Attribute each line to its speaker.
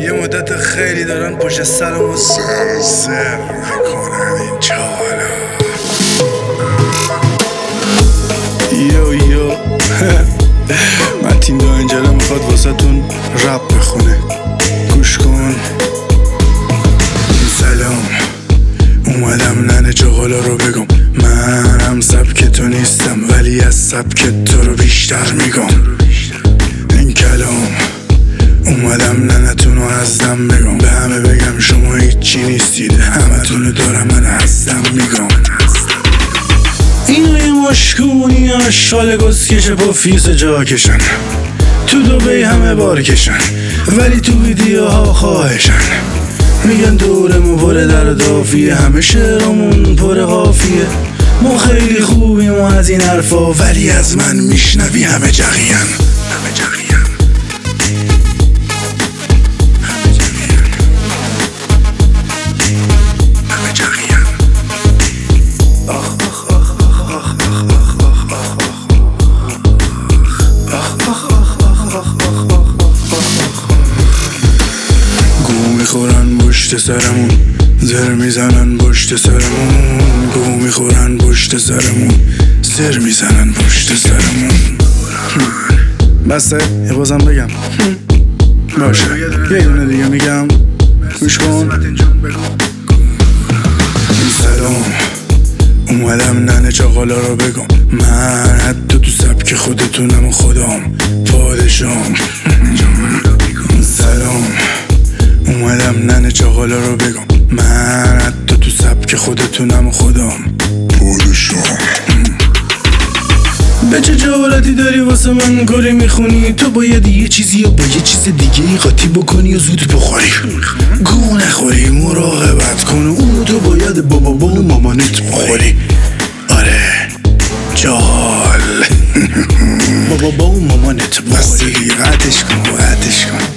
Speaker 1: یه مدت خیلی دارن پشت سرمو سر میکنن این چالا. یو متین دانجله میخواد واسه تون رپ بخونه، گوش کن. سلام، اومدم ننه چغالا رو بگم، من هم سبک تو نیستم ولی از سبک تو رو بیشتر میگم. این کلام اومدم ننتون رو ازدم بگم، به همه بگم شما هیچی نیستید، همه تونو دارم من هستم میگم. اینو یه مشکونی اشغال گسکش با فیس جا کشن، تو دوبی همه بار کشن ولی تو ویدیوها خواهشن. میگن دورمون پر در دافیه، همه شعرمون پر قافیه. ما خیلی خوبیم و از این حرفا، ولی از من میشنوی همه جغین. میخورن پشت سرمون، زر میزنن پشت سرمون. گو میخورن پشت سرمون، زر میزنن پشت سرمون. بسته یه بازم بگم باشه، یه دونه دیگه میگم گوش کن. سلام، اومدم ننه چغالا رو بگم، من حتی تو سبک خودتونم و خودم پادشام. سلام، اومدم ننه چغالا رو بگم، من حتی تو سبک خودتونم و خودم پادشام. به چه جوالتی داری واسه من کاری میخونی؟ تو باید یه چیزی یا با یه چیز دیگه ای قاطی بکنی و زود بخوری. گو نخوری، مراقبت کن، اونو تو باید با بابا و مامانت بخوری. آره جال با بابا و مامانت بخوری. قطعش کن.